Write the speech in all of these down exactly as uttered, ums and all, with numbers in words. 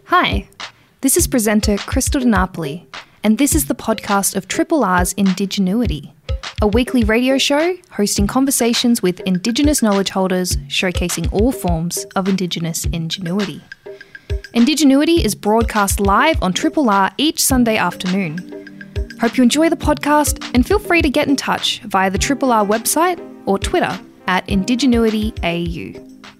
Hi, this is presenter Crystal DiNapoli, and this is the podcast of Triple R's Indigenuity, a weekly radio show hosting conversations with Indigenous knowledge holders showcasing all forms of Indigenous ingenuity. Indigenuity is broadcast live on Triple R each Sunday afternoon. Hope you enjoy the podcast and feel free to get in touch via the Triple R website or Twitter at Indigenuity A U.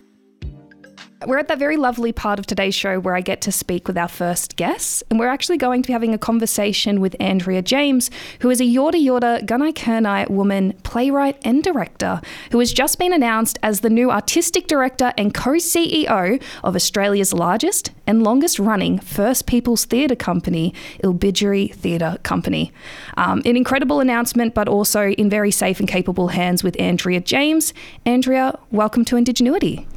We're at that very lovely part of today's show where I get to speak with our first guests, and we're actually going to be having a conversation with Andrea James, who is a Yorta Yorta Gunai Kurnai woman, playwright and director, who has just been announced as the new artistic director and co-C E O of Australia's largest and longest running First Peoples theatre company, Ilbidjeri Theatre Company. Um, an incredible announcement, but also in very safe and capable hands with Andrea James. Andrea, welcome to Indigenuity.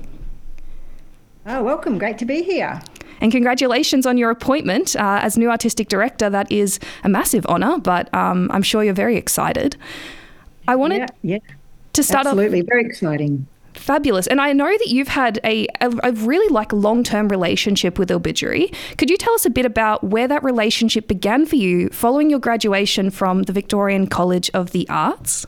Oh, welcome. Great to be here. And congratulations on your appointment uh, as new artistic director. That is a massive honour, but um, I'm sure you're very excited. I wanted yeah, yeah. to start Absolutely. off... Absolutely. Very exciting. Fabulous. And I know that you've had a, a, a really like long-term relationship with Ilbidjeri. Could you tell us a bit about where that relationship began for you following your graduation from the Victorian College of the Arts?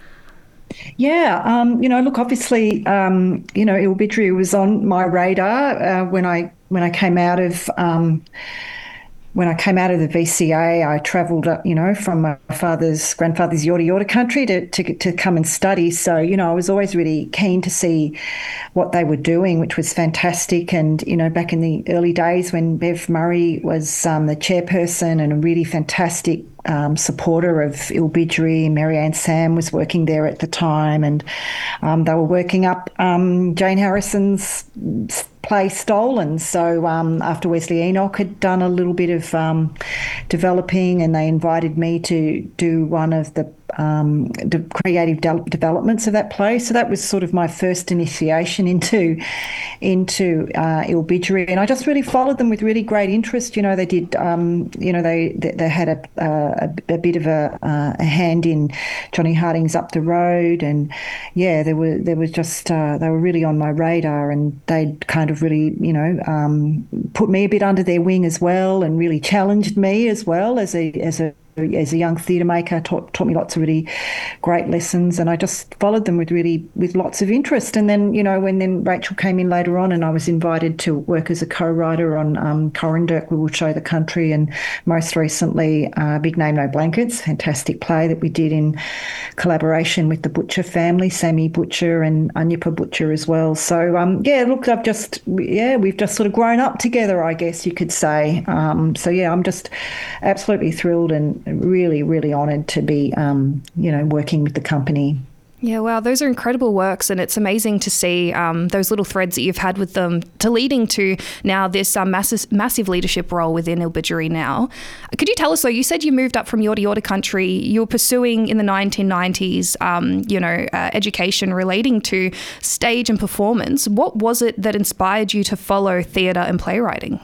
Yeah, um, you know, look, obviously, um, you know, Ilbidjeri was on my radar uh, when I when I came out of um, when I came out of the V C A. I travelled, you know, from my father's grandfather's Yorta Yorta country to, to to come and study. So, you know, I was always really keen to see what they were doing, which was fantastic. And you know, back in the early days when Bev Murray was um, the chairperson and a really fantastic Um, supporter of Ilbidjeri. Marianne Sam was working there at the time, and um, they were working up um, Jane Harrison's play Stolen. So um, after Wesley Enoch had done a little bit of um, developing, and they invited me to do one of the um, the creative de- developments of that play. So that was sort of my first initiation into into uh, Ilbidjeri, and I just really followed them with really great interest. You know, they did. Um, you know, they they, they had a, a a bit of a, uh, a hand in Johnny Harding's Up the Road, and yeah, there were there was just uh, they were really on my radar, and they'd kind of really you know um, put me a bit under their wing as well, and really challenged me as well as a as a as a young theatre maker, taught, taught me lots of really great lessons, and I just followed them with really with lots of interest. And then, you know, when then Rachel came in later on, and I was invited to work as a co-writer on um, Corranderk, We Will Show the Country, and most recently uh, Big Name No Blankets, fantastic play that we did in collaboration with the Butcher family, Sammy Butcher and Anyapa Butcher as well. So um, yeah, look, I've just yeah, we've just sort of grown up together, I guess you could say. Um, so yeah, I'm just absolutely thrilled and really, really honoured to be, um, you know, working with the company. Yeah, wow, those are incredible works, and it's amazing to see um, those little threads that you've had with them to leading to now this um, massive, massive leadership role within Ilbidjeri now. Could you tell us, though, you said you moved up from Yorta Yorta country, you were pursuing in the nineteen nineties, um, you know, uh, education relating to stage and performance. What was it that inspired you to follow theatre and playwriting?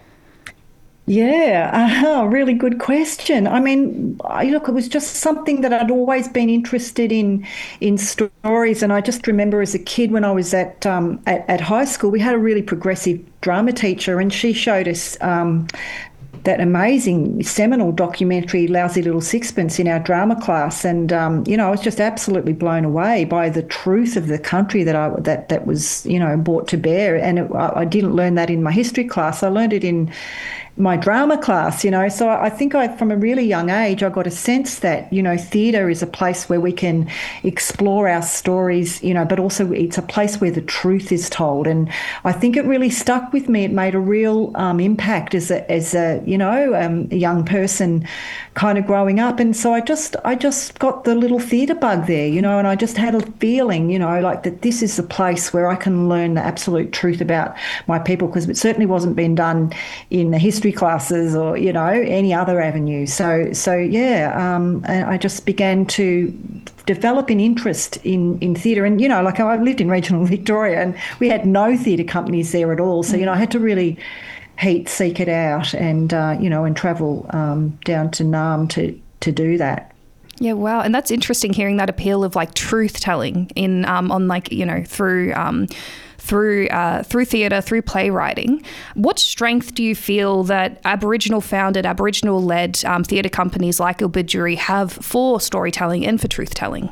Yeah, uh, really good question. I mean, I, look, it was just something that I'd always been interested in, in stories. And I just remember as a kid when I was at um, at, at high school, we had a really progressive drama teacher, and she showed us um, that amazing seminal documentary, Lousy Little Sixpence, in our drama class. And, um, you know, I was just absolutely blown away by the truth of the country that I that, that was, you know, brought to bear. And it, I, I didn't learn that in my history class. I learned it in my drama class, you know. So I think I, from a really young age, I got a sense that, you know, theatre is a place where we can explore our stories, you know, but also it's a place where the truth is told. And I think it really stuck with me. It made a real um, impact as a, as a, you know, um, a young person kind of growing up. And so I just, I just got the little theatre bug there, you know, and I just had a feeling, you know, like that this is the place where I can learn the absolute truth about my people, because it certainly wasn't being done in the history classes or, you know, any other avenue. So, so yeah, um, and I just began to develop an interest in, in theatre. And, you know, like I lived in regional Victoria, and we had no theatre companies there at all. So, you know, I had to really heat seek it out and, uh, you know, and travel um, down to Naarm to, to do that. Yeah, wow. And that's interesting hearing that appeal of like truth telling in um, on like, you know, through um, through uh, through theatre, through playwriting. What strength do you feel that Aboriginal-founded, Aboriginal-led um, theatre companies like Ilbidjeri have for storytelling and for truth-telling?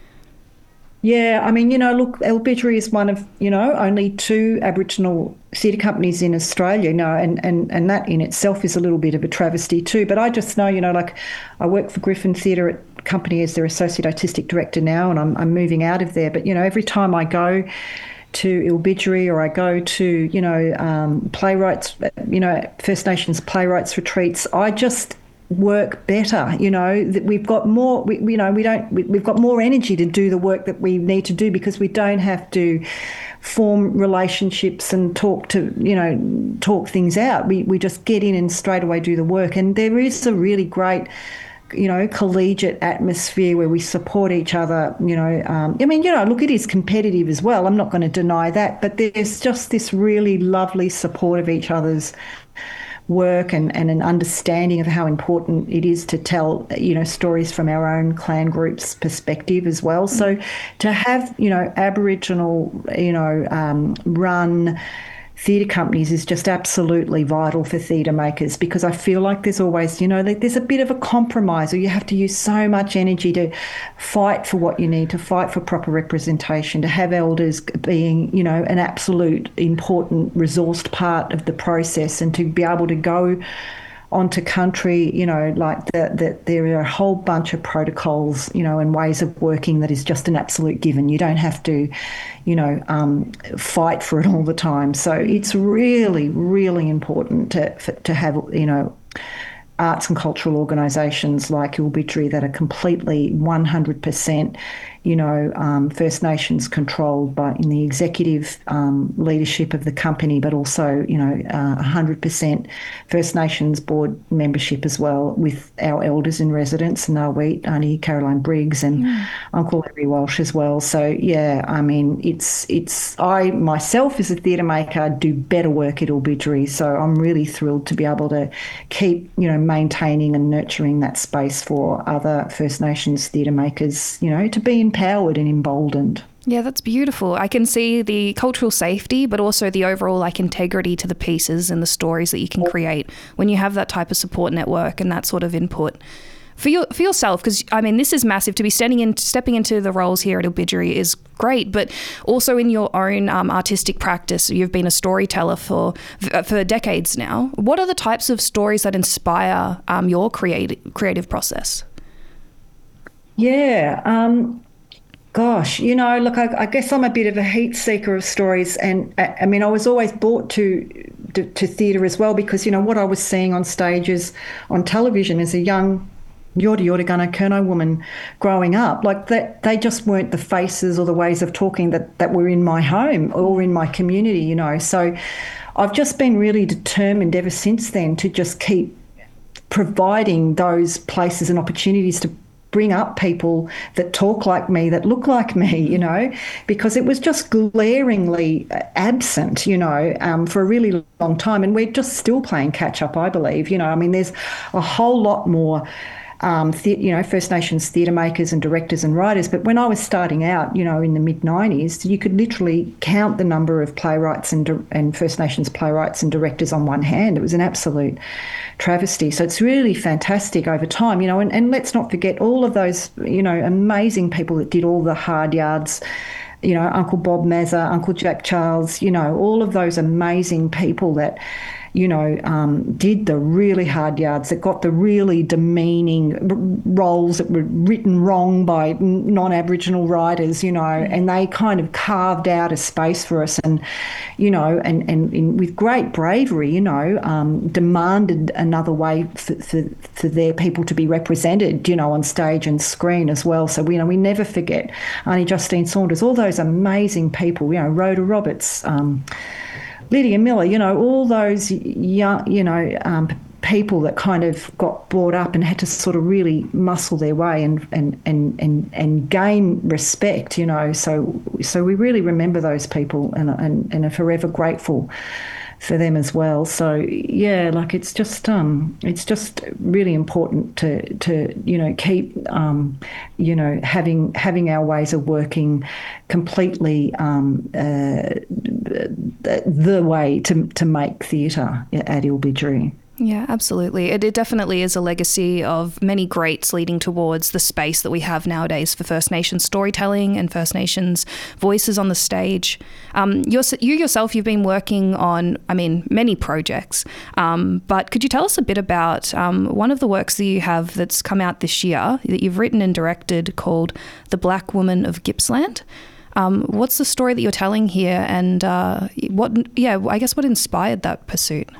Yeah, I mean, you know, look, Ilbidjeri is one of, you know, only two Aboriginal theatre companies in Australia, you know, and, and, and that in itself is a little bit of a travesty too. But I just know, you know, like I work for Griffin Theatre Company as their Associate Artistic Director now, and I'm, I'm moving out of there. But, you know, every time I go to Ilbidjeri or I go to, you know, um, playwrights, you know, First Nations playwrights retreats, I just work better, you know, that we've got more, we, you know, we don't, we, we've got more energy to do the work that we need to do because we don't have to form relationships and talk to, you know, talk things out. We, we just get in and straight away do the work. And there is a really great, you know, collegiate atmosphere where we support each other, you know. Um, I mean, you know, look, it is competitive as well. I'm not going to deny that, but there's just this really lovely support of each other's work and, and an understanding of how important it is to tell, you know, stories from our own clan group's perspective as well. So to have, you know, Aboriginal, you know, um, run theatre companies is just absolutely vital for theatre makers, because I feel like there's always, you know, there's a bit of a compromise, or you have to use so much energy to fight for what you need, to fight for proper representation, to have elders being, you know, an absolute important resourced part of the process, and to be able to go onto country, you know, like that that there are a whole bunch of protocols, you know, and ways of working that is just an absolute given. You don't have to, you know, um, fight for it all the time. So it's really, really important to to have, you know, arts and cultural organisations like Ilbidjeri that are completely one hundred percent, you know, um, First Nations controlled by in the executive um, leadership of the company, but also, you know, uh, one hundred percent First Nations board membership as well, with our elders in residence, Narwheat, Auntie Caroline Briggs, and mm. Uncle Larry Walsh as well. So yeah, I mean, it's it's I myself as a theatre maker do better work at Ilbidjeri, so I'm really thrilled to be able to keep, you know, maintaining and nurturing that space for other First Nations theatre makers, you know, to be empowered and emboldened. Yeah, that's beautiful. I can see the cultural safety, but also the overall like integrity to the pieces and the stories that you can create when you have that type of support network and that sort of input. For your, for yourself, because I mean, this is massive. To be standing in, stepping into the roles here at Ilbidjeri is great, but also in your own um, artistic practice, you've been a storyteller for for decades now. What are the types of stories that inspire um, your creative creative process? Yeah, um, gosh, you know, look, I, I guess I'm a bit of a heat seeker of stories, and I, I mean, I was always brought to to, to theatre as well because, you know, what I was seeing on stages, on television as a young Yorta Yorta Gunner Kurnow woman growing up, like that, they just weren't the faces or the ways of talking that, that were in my home or in my community, you know. So I've just been really determined ever since then to just keep providing those places and opportunities to bring up people that talk like me, that look like me, you know, because it was just glaringly absent, you know, um, for a really long time. And we're just still playing catch up, I believe, you know. I mean, there's a whole lot more Um, the, you know, First Nations theatre makers and directors and writers. But when I was starting out, you know, in the mid nineties, you could literally count the number of playwrights and, and First Nations playwrights and directors on one hand. It was an absolute travesty. So it's really fantastic over time, you know, and, and let's not forget all of those, you know, amazing people that did all the hard yards, you know, Uncle Bob Mazza, Uncle Jack Charles, you know, all of those amazing people that, you know, um, did the really hard yards, that got the really demeaning r- roles that were written wrong by non-Aboriginal writers, you know, and they kind of carved out a space for us and, you know, and, and, and with great bravery, you know, um, demanded another way for, for, for their people to be represented, you know, on stage and screen as well. So, you know, we never forget Auntie Justine Saunders, all those amazing people, you know, Rhoda Roberts, um, Lydia Miller, you know, all those young, you know, um, people that kind of got brought up and had to sort of really muscle their way and and and and, and gain respect, you know. So so we really remember those people and and, and are forever grateful for them as well. So yeah, like it's just um it's just really important to to you know keep um you know having having our ways of working completely um uh, the way to to make theatre at Ilbidjeri. Yeah, absolutely. It, it definitely is a legacy of many greats leading towards the space that we have nowadays for First Nations storytelling and First Nations voices on the stage. Um, you're, you yourself, you've been working on, I mean, many projects, um, but could you tell us a bit about um, one of the works that you have that's come out this year that you've written and directed called The Black Woman of Gippsland? Um, what's the story that you're telling here, and uh, what, yeah, I guess what inspired that pursuit?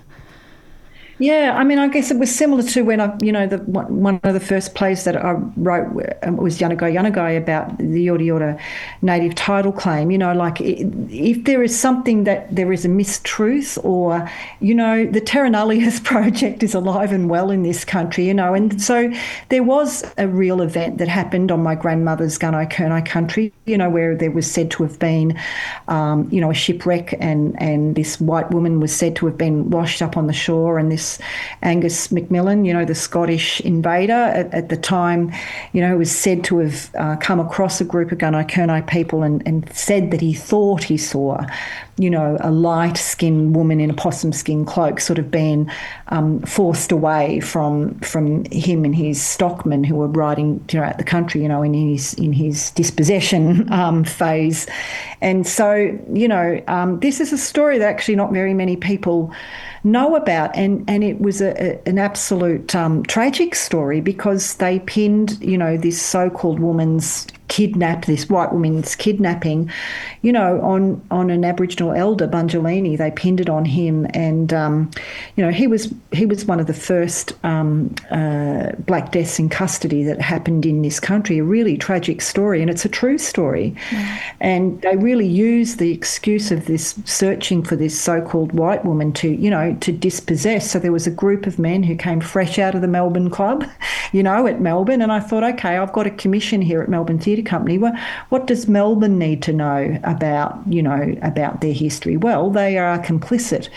Yeah, I mean, I guess it was similar to when I, you know, the one of the first plays that I wrote was Yanagai Yanagai about the Yorta Yorta native title claim. You know, like if there is something that there is a mistruth, or, you know, the Terra Nullius project is alive and well in this country, you know, and so there was a real event that happened on my grandmother's Gunai Kurnai country, you know, where there was said to have been, um, you know, a shipwreck, and, and this white woman was said to have been washed up on the shore, and this Angus Macmillan, you know, the Scottish invader at, at the time, you know, was said to have uh, come across a group of Gunai Kurnai people and, and said that he thought he saw, you know, a light-skinned woman in a possum skin cloak sort of being um, forced away from from him and his stockmen who were riding throughout the country, you know, in his in his dispossession um, phase. And so, you know, um, this is a story that actually not very many people know about, and and it was a, a, an absolute um, tragic story, because they pinned, you know, this so-called woman's kidnap, this white woman's kidnapping, you know, on on an Aboriginal elder, Bunjalini. They pinned it on him, and um, you know, he was he was one of the first um, uh, black deaths in custody that happened in this country. A really tragic story, and it's a true story. Mm. And they really used the excuse of this searching for this so-called white woman to, you know, to dispossess. So there was a group of men who came fresh out of the Melbourne Club, you know, at Melbourne, and I thought, okay, I've got a commission here at Melbourne Theatre Company. Well, what does Melbourne need to know about, you know, about their history? Well, they are complicit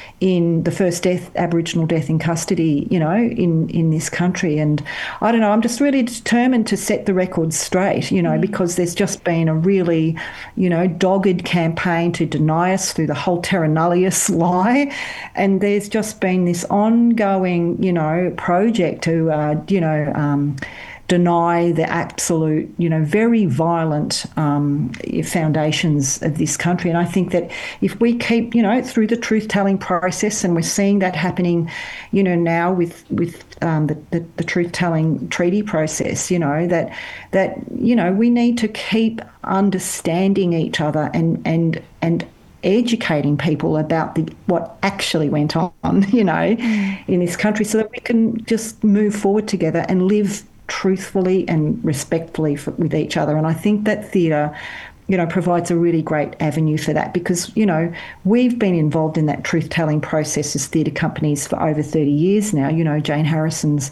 in the first death, Aboriginal death in custody, you know, in, in this country. And I don't know, I'm just really determined to set the record straight, you know, mm. because there's just been a really, you know, dogged campaign to deny us through the whole Terra Nullius lie. And there's just been this ongoing, you know, project to, uh, you know, um, deny the absolute, you know, very violent um, foundations of this country. And I think that if we keep, you know, through the truth-telling process, and we're seeing that happening, you know, now with with um, the, the, the truth-telling treaty process, you know, that that you know we need to keep understanding each other and and and educating people about the what actually went on, you know, mm. in this country, so that we can just move forward together and live truthfully and respectfully for, with each other. And I think that theatre, you know, provides a really great avenue for that, because, you know, we've been involved in that truth-telling process as theatre companies for over thirty years now. You know, Jane Harrison's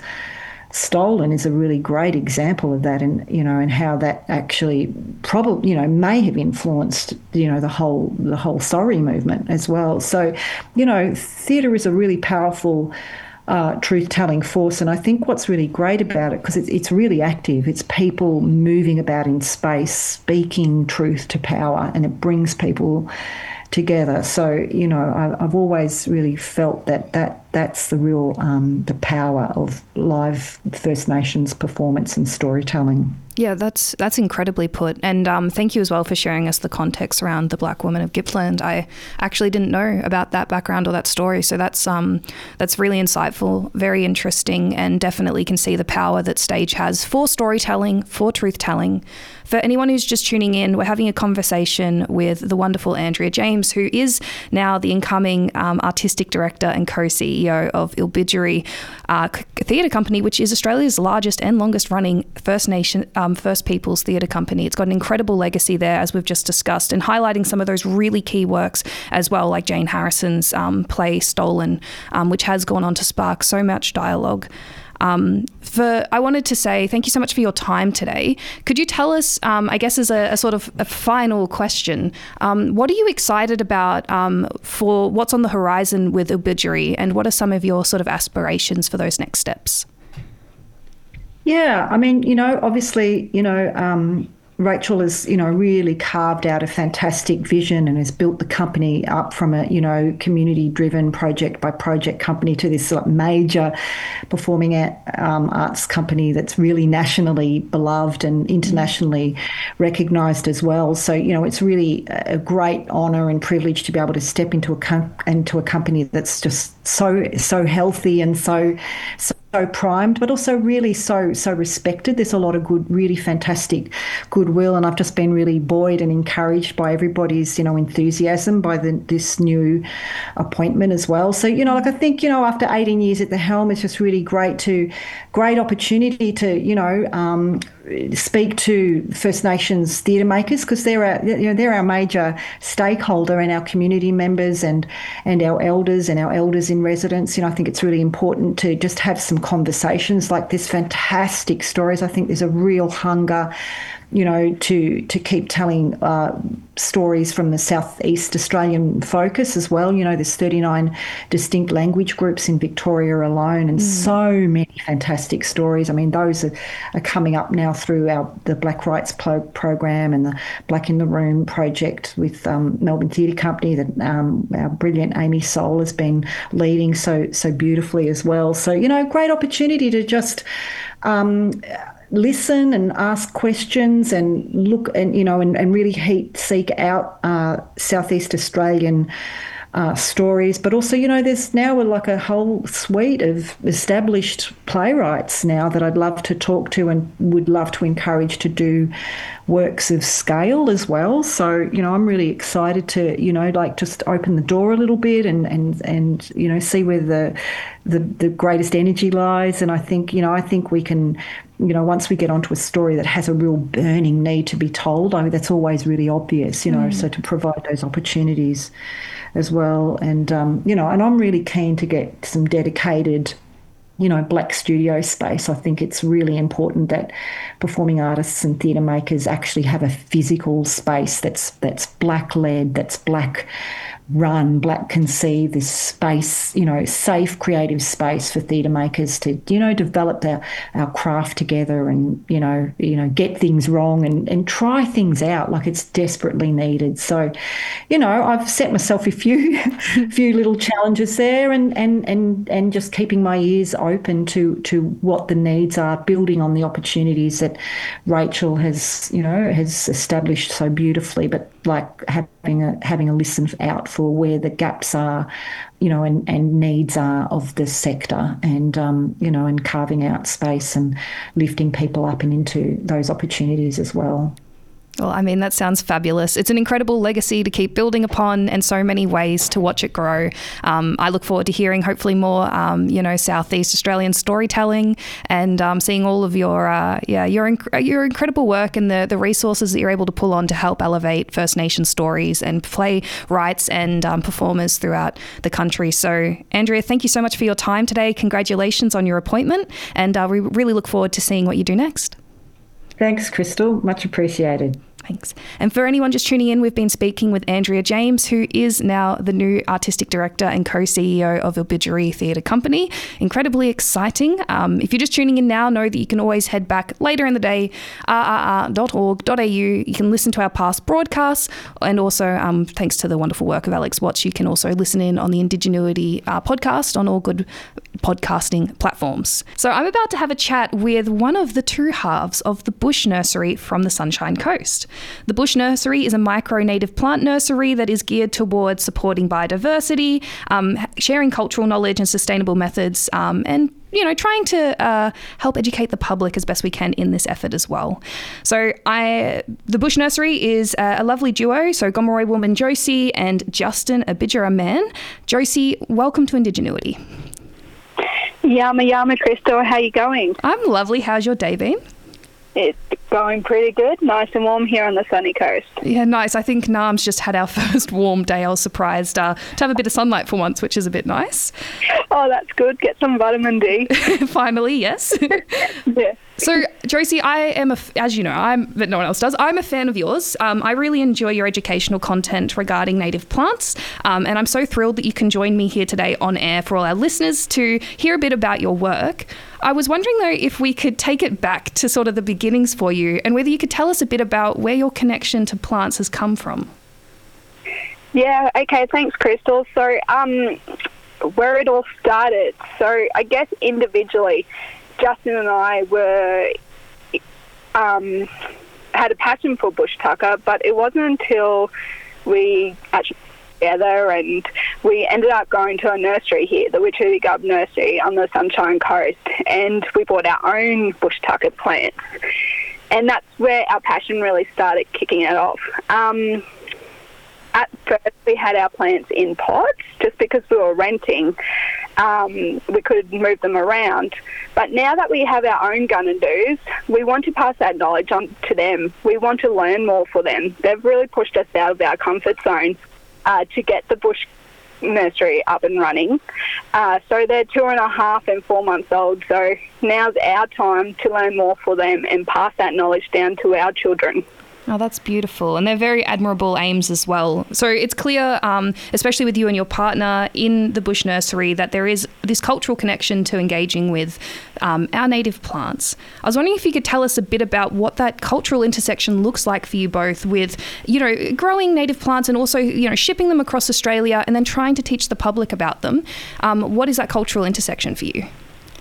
Stolen is a really great example of that, and, you know, and how that actually probably, you know, may have influenced, you know, the whole the whole sorry movement as well. So, you know, theatre is a really powerful Uh, truth-telling force, and I think what's really great about it, because it's, it's really active, it's people moving about in space, speaking truth to power, and it brings people together. So, you know, I, I've always really felt that that that's the real um, the power of live First Nations performance and storytelling. Yeah, that's that's incredibly put. And um, thank you as well for sharing us the context around the Black Woman of Gippsland. I actually didn't know about that background or that story. So that's um, that's really insightful, very interesting, and definitely can see the power that stage has for storytelling, for truth-telling. For anyone who's just tuning in, we're having a conversation with the wonderful Andrea James, who is now the incoming um, artistic director and co-C E O of Ilbidjeri uh, Theatre Company, which is Australia's largest and longest running First Nation Um, First Peoples theatre company. It's got an incredible legacy there, as we've just discussed, and highlighting some of those really key works as well, like Jane Harrison's um, play Stolen, um, which has gone on to spark so much dialogue. Um, for, I wanted to say thank you so much for your time today. Could you tell us, um, I guess as a, a sort of a final question, um, what are you excited about um, for what's on the horizon with Ilbidjeri, and what are some of your sort of aspirations for those next steps? Yeah, I mean, you know, obviously, you know, um, Rachel has, you know, really carved out a fantastic vision and has built the company up from a, you know, community-driven project by project company to this like, major performing um, arts company that's really nationally beloved and internationally recognised as well. So, you know, it's really a great honour and privilege to be able to step into a com- into a company that's just so so healthy and so so. so primed, but also really so so respected. There's a lot of good, really fantastic goodwill, and I've just been really buoyed and encouraged by everybody's, you know, enthusiasm by the, this new appointment as well. So, you know, like I think, you know, after eighteen years at the helm, it's just really great to, great opportunity to, you know, um, speak to First Nations theatre makers, because they're our, you know, they're our major stakeholder and our community members and and our elders and our elders in residence. You know, I think it's really important to just have some conversations like this, fantastic stories. I think there's a real hunger, you know, to to keep telling uh, stories from the Southeast Australian focus as well. You know, there's thirty-nine distinct language groups in Victoria alone, and mm. so many fantastic stories. I mean, those are, are coming up now through our the Black Rights Pro- program and the Black in the Room project with um, Melbourne Theatre Company that um, our brilliant Amy Soul has been leading so so beautifully as well. So, you know, great opportunity to just um, listen and ask questions and look and, you know, and, and really heat, seek out uh, Southeast Australian uh, stories. But also, you know, there's now like a whole suite of established playwrights now that I'd love to talk to and would love to encourage to do works of scale as well. So, you know, I'm really excited to, you know, like just open the door a little bit and, and, and you know, see where the, the the greatest energy lies. And I think, you know, I think we can, you know, once we get onto a story that has a real burning need to be told, I mean, that's always really obvious, you know, mm. so to provide those opportunities as well. And, um, you know, and I'm really keen to get some dedicated, you know, Black studio space. I think it's really important that performing artists and theatre makers actually have a physical space that's that's Black led, that's Black run, Black conceived, this space, you know, safe creative space for theatre makers to, you know, develop our, our craft together and, you know, you know, get things wrong and, and try things out like it's desperately needed. So, you know, I've set myself a few few little challenges there and and and and just keeping my ears open to to what the needs are, building on the opportunities that Rachel has, you know, has established so beautifully, but like having a having a listen out for where the gaps are, you know, and, and needs are of the sector, and um, you know, and carving out space and lifting people up and into those opportunities as well. Well, I mean, that sounds fabulous. It's an incredible legacy to keep building upon and so many ways to watch it grow. Um, I look forward to hearing hopefully more, um, you know, Southeast Australian storytelling and um, seeing all of your, uh, yeah, your inc- your incredible work and the, the resources that you're able to pull on to help elevate First Nation stories and playwrights and um, performers throughout the country. So, Andrea, thank you so much for your time today. Congratulations on your appointment, and uh, we really look forward to seeing what you do next. Thanks, Crystal. Much appreciated. Thanks. And for anyone just tuning in, we've been speaking with Andrea James, who is now the new Artistic Director and co-C E O of Ilbidjeri Theatre Company. Incredibly exciting. Um, if you're just tuning in now, know that you can always head back later in the day, r r r dot org dot a u. You can listen to our past broadcasts, and also, um, thanks to the wonderful work of Alex Watts, you can also listen in on the Indigenuity uh, podcast on all good podcasting platforms. So I'm about to have a chat with one of the two halves of the Bush Nursery from the Sunshine Coast. The Bush Nursery is a micro-native plant nursery that is geared towards supporting biodiversity, um, sharing cultural knowledge and sustainable methods, um, and you know, trying to uh, help educate the public as best we can in this effort as well. So I, the Bush Nursery is a, a lovely duo, so Gomeroi woman Josie and Justin Abidjara man. Josie, welcome to Indigenuity. Yama yama, Crystal. How you going? I'm lovely. How's your day been? It's going pretty good. Nice and warm here on the sunny coast. Yeah, nice. I think Naarm's just had our first warm day. I was surprised uh, to have a bit of sunlight for once, which is a bit nice. Oh, that's good. Get some vitamin D. Finally, yes. Yeah. So, Josie, I am, a, as you know, I'm, but no one else does, I'm a fan of yours. Um, I really enjoy your educational content regarding native plants, um, and I'm so thrilled that you can join me here today on air for all our listeners to hear a bit about your work. I was wondering, though, if we could take it back to sort of the beginnings for you, and whether you could tell us a bit about where your connection to plants has come from. Yeah, okay, thanks, Crystal. So, um, where it all started, so I guess individually, Justin and I were um, had a passion for bush tucker, but it wasn't until we actually got together and we ended up going to a nursery here, the Witchetty Gub Nursery on the Sunshine Coast, and we bought our own bush tucker plants, and that's where our passion really started kicking it off. Um, At first, we had our plants in pots just because we were renting. Um, we could move them around. But now that we have our own Gunnindoos, we want to pass that knowledge on to them. We want to learn more for them. They've really pushed us out of our comfort zone uh, to get the bush nursery up and running. Uh, so they're two and a half and four months old. So now's our time to learn more for them and pass that knowledge down to our children. Oh, that's beautiful. And they're very admirable aims as well. So it's clear, um, especially with you and your partner in the Bush Nursery, that there is this cultural connection to engaging with um, our native plants. I was wondering if you could tell us a bit about what that cultural intersection looks like for you both with, you know, growing native plants and also, you know, shipping them across Australia and then trying to teach the public about them. Um, what is that cultural intersection for you?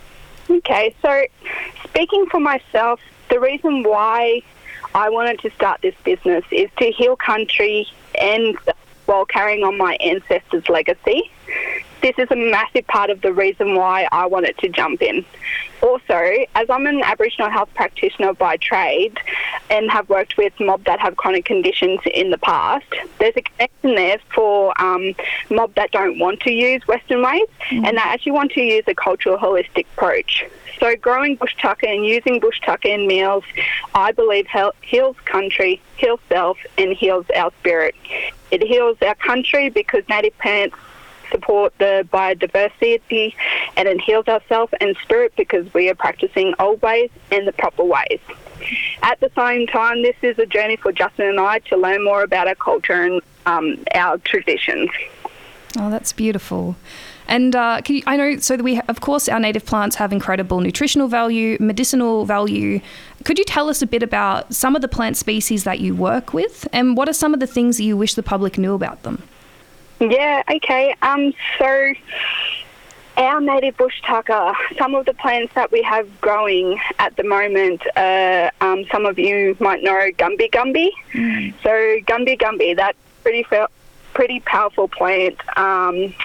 Okay, so speaking for myself, the reason why I wanted to start this business is to heal country and while carrying on my ancestors' legacy. This is a massive part of the reason why I wanted to jump in. Also, as I'm an Aboriginal health practitioner by trade and have worked with mob that have chronic conditions in the past, there's a connection there for um, mob that don't want to use Western ways mm. and that actually want to use a cultural holistic approach. So growing bush tucker and using bush tucker in meals, I believe heals country, heals self, and heals our spirit. It heals our country because native plants support the biodiversity, and it heals ourselves and spirit because we are practicing old ways and the proper ways. At the same time, this is a journey for Justin and I to learn more about our culture and um, our traditions. Oh, that's beautiful. And uh, can you, I know, so that we, of course, our native plants have incredible nutritional value, medicinal value. Could you tell us a bit about some of the plant species that you work with, and what are some of the things that you wish the public knew about them? Yeah, okay. Um, so our native bush tucker, some of the plants that we have growing at the moment, uh, um, some of you might know Gumby Gumby. Mm. So Gumby Gumby, that's pretty pretty powerful plant. Um,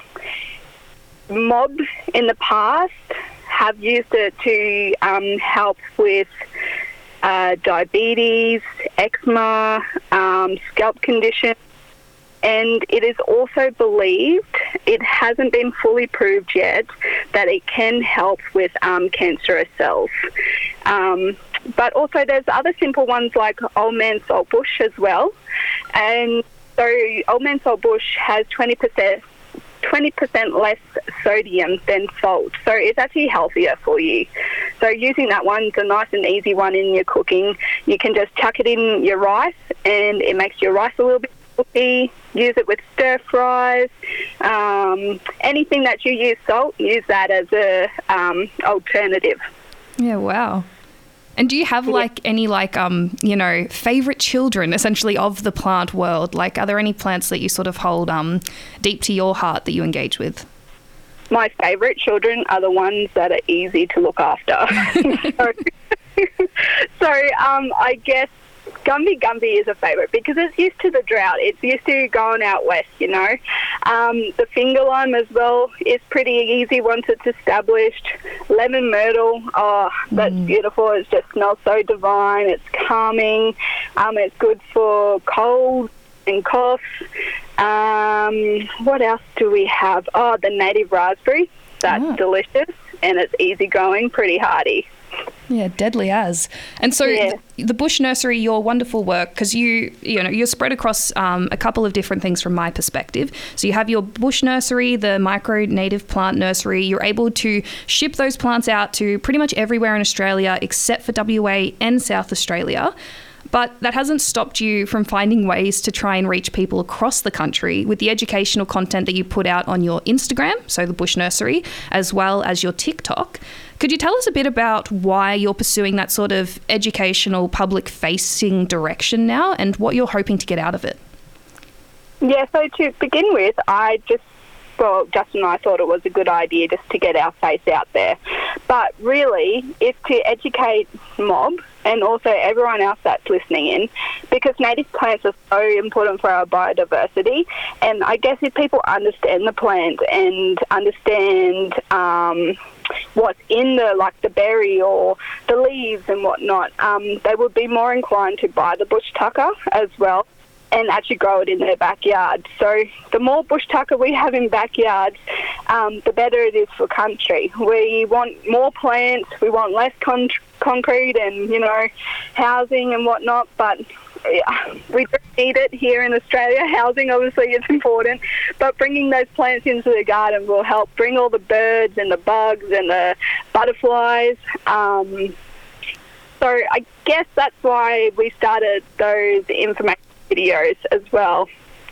mob in the past have used it to um, help with uh, diabetes, eczema, um, scalp conditions. And it is also believed, it hasn't been fully proved yet, that it can help with um, cancerous cells. Um, but also there's other simple ones like Old Man Saltbush as well. And so Old Man Saltbush has twenty percent twenty percent less sodium than salt, so it's actually healthier for you. So using that one's a nice and easy one in your cooking. You can just chuck it in your rice and it makes your rice a little bit cooky. Use it with stir fries. Um, anything that you use salt, use that as a um, alternative. Yeah, wow. And do you have like any like, um, you know, favourite children essentially of the plant world? Like, are there any plants that you sort of hold um, deep to your heart that you engage with? My favourite children are the ones that are easy to look after. so, so um, I guess Gumby Gumby is a favourite because it's used to the drought. It's used to going out west, you know. Um, the finger lime as well is pretty easy once it's established. Lemon myrtle, oh, that's mm. beautiful. It just smells so divine. It's calming. Um, it's good for cold and cough. Um, what else do we have? Oh, the native raspberry. That's oh. delicious and it's easy going, pretty hardy. Yeah, deadly as. And so Yeah. the, the Bush Nursery, your wonderful work, because you, you know, you're spread across um, a couple of different things from my perspective. So you have your Bush Nursery, the micro native plant nursery. You're able to ship those plants out to pretty much everywhere in Australia except for W A and South Australia. But that hasn't stopped you from finding ways to try and reach people across the country with the educational content that you put out on your Instagram, so the Bush Nursery, as well as your TikTok. Could you tell us a bit about why you're pursuing that sort of educational, public-facing direction now and what you're hoping to get out of it? Yeah, so to begin with, I just, well, Justin and I thought it was a good idea just to get our face out there. But really, it's to educate mob and also everyone else that's listening in, because native plants are so important for our biodiversity. And I guess if people understand the plant and understand um, what's in the, like the berry or the leaves and whatnot, um, they would be more inclined to buy the bush tucker as well and actually grow it in their backyard. So the more bush tucker we have in backyards, um, the better it is for country. We want more plants, we want less con- concrete and, you know, housing and whatnot, but yeah, we do need it here in Australia. Housing, obviously, is important, but bringing those plants into the garden will help bring all the birds and the bugs and the butterflies. Um, so I guess that's why we started those information videos as well.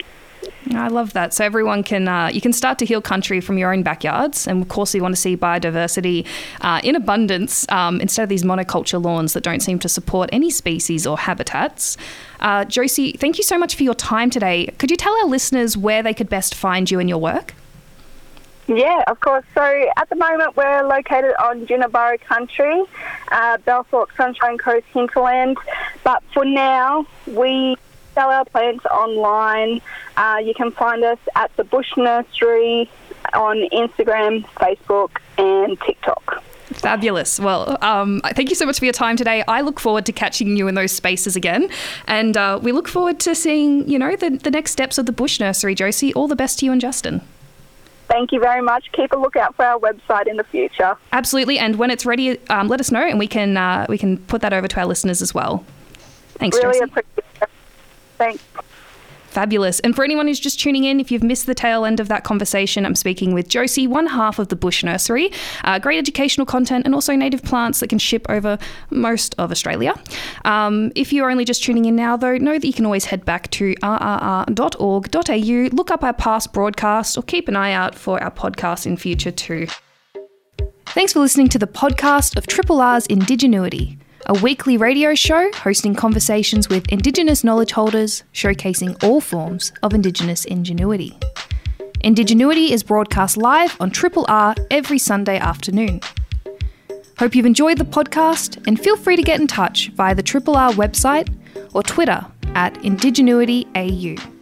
I love that. So everyone can, uh, you can start to heal country from your own backyards. And of course, we want to see biodiversity uh, in abundance um, instead of these monoculture lawns that don't seem to support any species or habitats. Uh, Josie, thank you so much for your time today. Could you tell our listeners where they could best find you and your work? Yeah, of course. So at the moment, we're located on Jinnaburra country, uh, Belthorpe, Sunshine Coast, hinterland. But for now, we sell our plants online. Uh, you can find us at the Bush Nursery on Instagram, Facebook and TikTok. Fabulous. Well, um, thank you so much for your time today. I look forward to catching you in those spaces again. And uh, we look forward to seeing, you know, the, the next steps of the Bush Nursery. Josie, all the best to you and Justin. Thank you very much. Keep a lookout for our website in the future. Absolutely. And when it's ready, um, let us know and we can uh, we can put that over to our listeners as well. Thanks, really Josie. Appreciate it. Thanks. Fabulous. And for anyone who's just tuning in, if you've missed the tail end of that conversation, I'm speaking with Josie, one half of the Bush Nursery. Uh, great educational content and also native plants that can ship over most of Australia. Um, if you're only just tuning in now, though, know that you can always head back to r r r dot org dot a u, look up our past broadcast or keep an eye out for our podcast in future too. Thanks for listening to the podcast of Triple R's Indigenuity, a weekly radio show hosting conversations with Indigenous knowledge holders, showcasing all forms of Indigenous ingenuity. Indigenuity is broadcast live on Triple R every Sunday afternoon. Hope you've enjoyed the podcast and feel free to get in touch via the Triple R website or Twitter at Indigenuity A U.